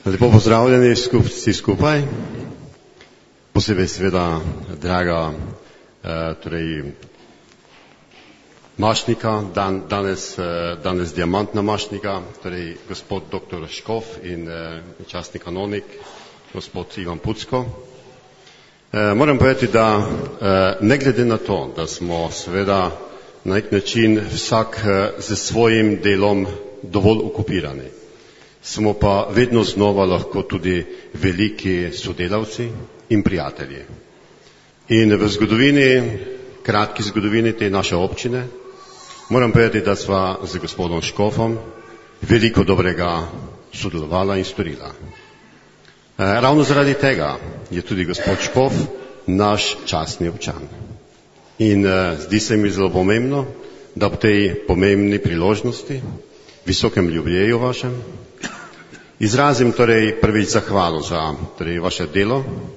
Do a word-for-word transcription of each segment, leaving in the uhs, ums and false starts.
Lepo pozdravljeni vsi skupaj, posebej seveda draga eh, torej, mašnika, dan, danes, eh, danes diamantna mašnika, torej gospod doktor Škof in eh, častni kanonik, gospod Ivan Pucko. Eh, moram povedati, da eh, ne glede na to, da smo seveda na nek način vsak eh, z svojim delom dovolj okupirani, smo pa vedno znova lahko tudi veliki sodelavci in prijatelji. In v zgodovini, kratki zgodovini te naše občine, moram povedati, da sva z gospodom Škofom veliko dobrega sodelovala in storila. Ravno zaradi tega je tudi gospod Škof naš častni občan. In zdi se mi zelo pomembno, da ob tej pomembni priložnosti, visokem jubileju vašem, izrazim torej prvič zahvalo za torej, vaše delo,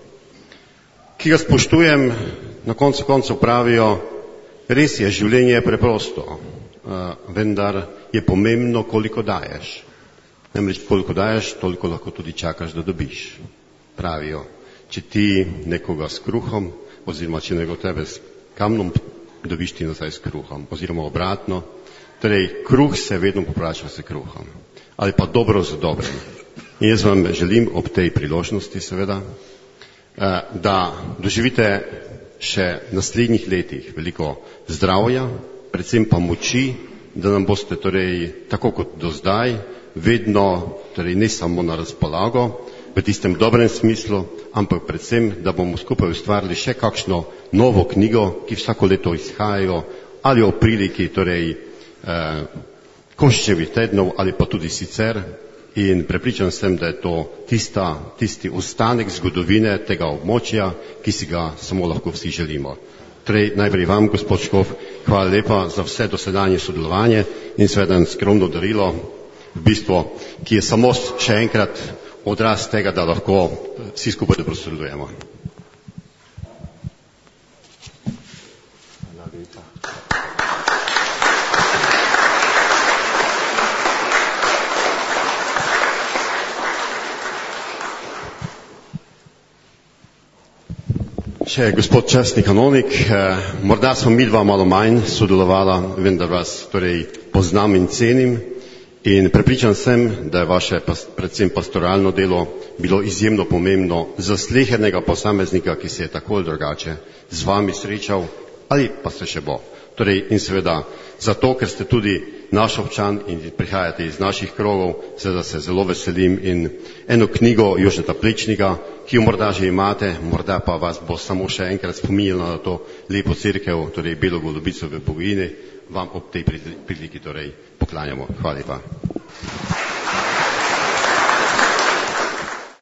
ki ga spoštujem, na koncu koncev pravijo, res je, življenje je preprosto, vendar je pomembno, koliko daješ. Namreč, koliko daješ, toliko lahko tudi čakaš, da dobiš. Pravijo, če ti nekoga s kruhom, oziroma če nekdo tebe s kamnom, dobiš ti nazaj s kruhom, oziroma obratno. Torej, kruh se vedno poplača s kruhom, ali pa dobro z dobrim. In jaz vam želim ob tej priložnosti seveda, da doživite še v naslednjih letih veliko zdravja, predvsem pa moči, da nam boste torej, tako kot do zdaj, vedno, torej ne samo na razpolago, v tistem dobrem smislu, ampak predvsem, da bomo skupaj ustvarili še kakšno novo knjigo, ki vsako leto izhajajo, ali o priliki, torej, eh, Koščevih tednov, ali pa tudi sicer, in prepričan sem, da je to tista, tisti ostanek zgodovine tega območja, ki si ga samo lahko vsi želimo. Torej, najprej vam, gospod Škof, hvala lepa za vse dosedanje sodelovanje in seveda skromno darilo, v bistvu, ki je samo še enkrat odraz tega, da lahko vsi skupaj dobro sodelujemo. Še gospod častni kanonik, eh, morda smo mi dva malo manj sodelovala, vendar vas torej poznam in cenim in prepričan sem, da je vaše predvsem pastoralno delo bilo izjemno pomembno za slehernega posameznika, ki se je tako ali drugače z vami srečal ali pa se še bo. Torej in seveda zato, ker ste tudi naš občan in prihajate iz naših krogov, seveda se zelo veselim in eno knjigo Jožeta Plečnika, ki jo morda že imate, morda pa vas bo samo še enkrat spominjala na to lepo cerkev, torej Belo Golobico v Bogojini, vam ob tej priliki torej poklanjamo. Hvala lepa.